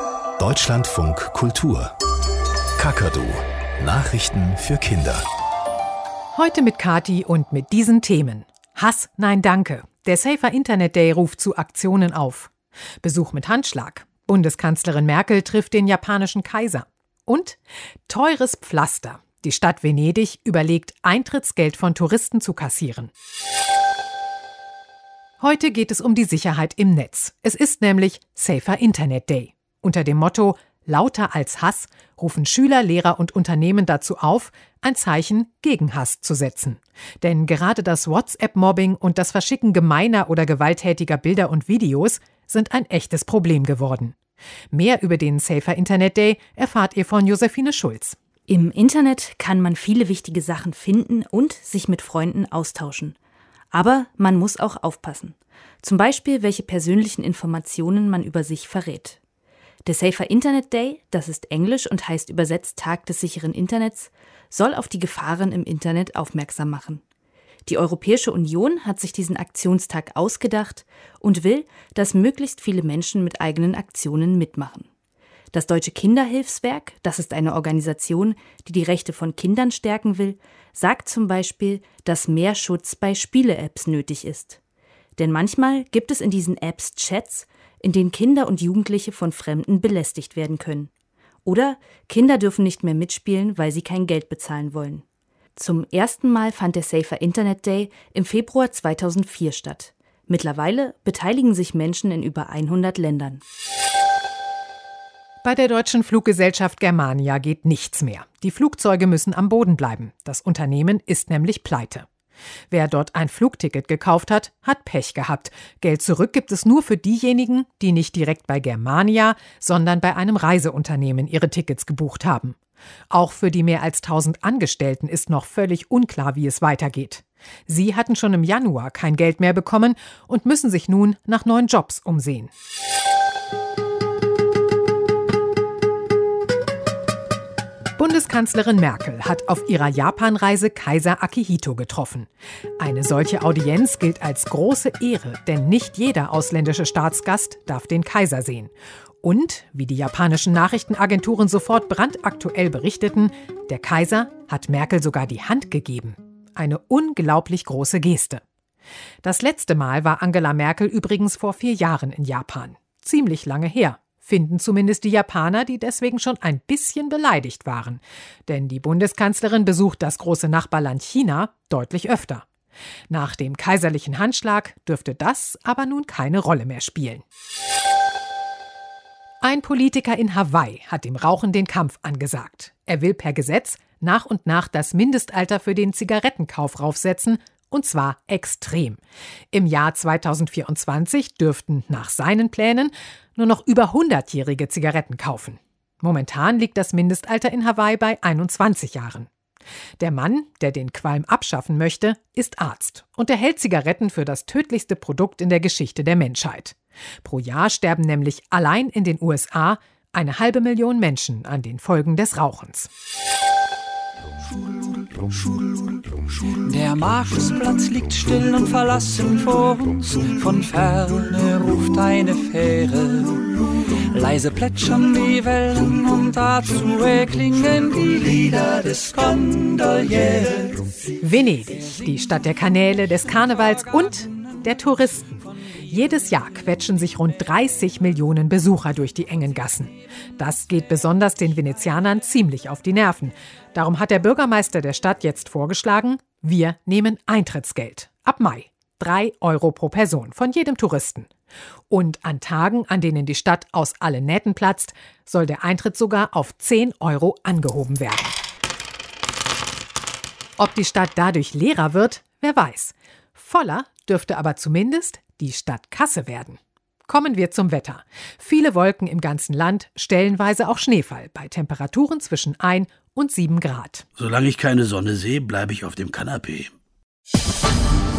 Deutschlandfunk Kultur. Kakadu. Nachrichten für Kinder. Heute mit Kathi und mit diesen Themen. Hass, nein, danke. Der Safer Internet Day ruft zu Aktionen auf. Besuch mit Handschlag. Bundeskanzlerin Merkel trifft den japanischen Kaiser. Und teures Pflaster. Die Stadt Venedig überlegt, Eintrittsgeld von Touristen zu kassieren. Heute geht es um die Sicherheit im Netz. Es ist nämlich Safer Internet Day. Unter dem Motto Lauter als Hass rufen Schüler, Lehrer und Unternehmen dazu auf, ein Zeichen gegen Hass zu setzen. Denn gerade das WhatsApp-Mobbing und das Verschicken gemeiner oder gewalttätiger Bilder und Videos sind ein echtes Problem geworden. Mehr über den Safer Internet Day erfahrt ihr von Josephine Schulz. Im Internet kann man viele wichtige Sachen finden und sich mit Freunden austauschen. Aber man muss auch aufpassen. Zum Beispiel, welche persönlichen Informationen man über sich verrät. Der Safer Internet Day, das ist Englisch und heißt übersetzt Tag des sicheren Internets, soll auf die Gefahren im Internet aufmerksam machen. Die Europäische Union hat sich diesen Aktionstag ausgedacht und will, dass möglichst viele Menschen mit eigenen Aktionen mitmachen. Das Deutsche Kinderhilfswerk, das ist eine Organisation, die die Rechte von Kindern stärken will, sagt zum Beispiel, dass mehr Schutz bei Spiele-Apps nötig ist. Denn manchmal gibt es in diesen Apps Chats, in denen Kinder und Jugendliche von Fremden belästigt werden können. Oder Kinder dürfen nicht mehr mitspielen, weil sie kein Geld bezahlen wollen. Zum ersten Mal fand der Safer Internet Day im Februar 2004 statt. Mittlerweile beteiligen sich Menschen in über 100 Ländern. Bei der deutschen Fluggesellschaft Germania geht nichts mehr. Die Flugzeuge müssen am Boden bleiben. Das Unternehmen ist nämlich pleite. Wer dort ein Flugticket gekauft hat, hat Pech gehabt. Geld zurück gibt es nur für diejenigen, die nicht direkt bei Germania, sondern bei einem Reiseunternehmen ihre Tickets gebucht haben. Auch für die mehr als 1000 Angestellten ist noch völlig unklar, wie es weitergeht. Sie hatten schon im Januar kein Geld mehr bekommen und müssen sich nun nach neuen Jobs umsehen. Bundeskanzlerin Merkel hat auf ihrer Japanreise Kaiser Akihito getroffen. Eine solche Audienz gilt als große Ehre, denn nicht jeder ausländische Staatsgast darf den Kaiser sehen. Und, wie die japanischen Nachrichtenagenturen sofort brandaktuell berichteten, der Kaiser hat Merkel sogar die Hand gegeben. Eine unglaublich große Geste. Das letzte Mal war Angela Merkel übrigens vor 4 Jahren in Japan. Ziemlich lange her. Finden zumindest die Japaner, die deswegen schon ein bisschen beleidigt waren. Denn die Bundeskanzlerin besucht das große Nachbarland China deutlich öfter. Nach dem kaiserlichen Handschlag dürfte das aber nun keine Rolle mehr spielen. Ein Politiker in Hawaii hat dem Rauchen den Kampf angesagt. Er will per Gesetz nach und nach das Mindestalter für den Zigarettenkauf raufsetzen, und zwar extrem. Im Jahr 2024 dürften nach seinen Plänen nur noch über 100-jährige Zigaretten kaufen. Momentan liegt das Mindestalter in Hawaii bei 21 Jahren. Der Mann, der den Qualm abschaffen möchte, ist Arzt und er hält Zigaretten für das tödlichste Produkt in der Geschichte der Menschheit. Pro Jahr sterben nämlich allein in den USA 500.000 Menschen an den Folgen des Rauchens. Der Markusplatz liegt still und verlassen vor uns, von ferne ruft eine Fähre. Leise plätschern die Wellen und dazu erklingen die Lieder des Gondoliers. Venedig, die Stadt der Kanäle, des Karnevals und der Touristen. Jedes Jahr quetschen sich rund 30 Millionen Besucher durch die engen Gassen. Das geht besonders den Venezianern ziemlich auf die Nerven. Darum hat der Bürgermeister der Stadt jetzt vorgeschlagen, wir nehmen Eintrittsgeld. Ab Mai 3 Euro pro Person von jedem Touristen. Und an Tagen, an denen die Stadt aus allen Nähten platzt, soll der Eintritt sogar auf 10 Euro angehoben werden. Ob die Stadt dadurch leerer wird, wer weiß. Voller dürfte aber zumindest die Stadtkasse werden. Kommen wir zum Wetter. Viele Wolken im ganzen Land, stellenweise auch Schneefall, bei Temperaturen zwischen 1 und 7 Grad. Solange ich keine Sonne sehe, bleibe ich auf dem Kanapee.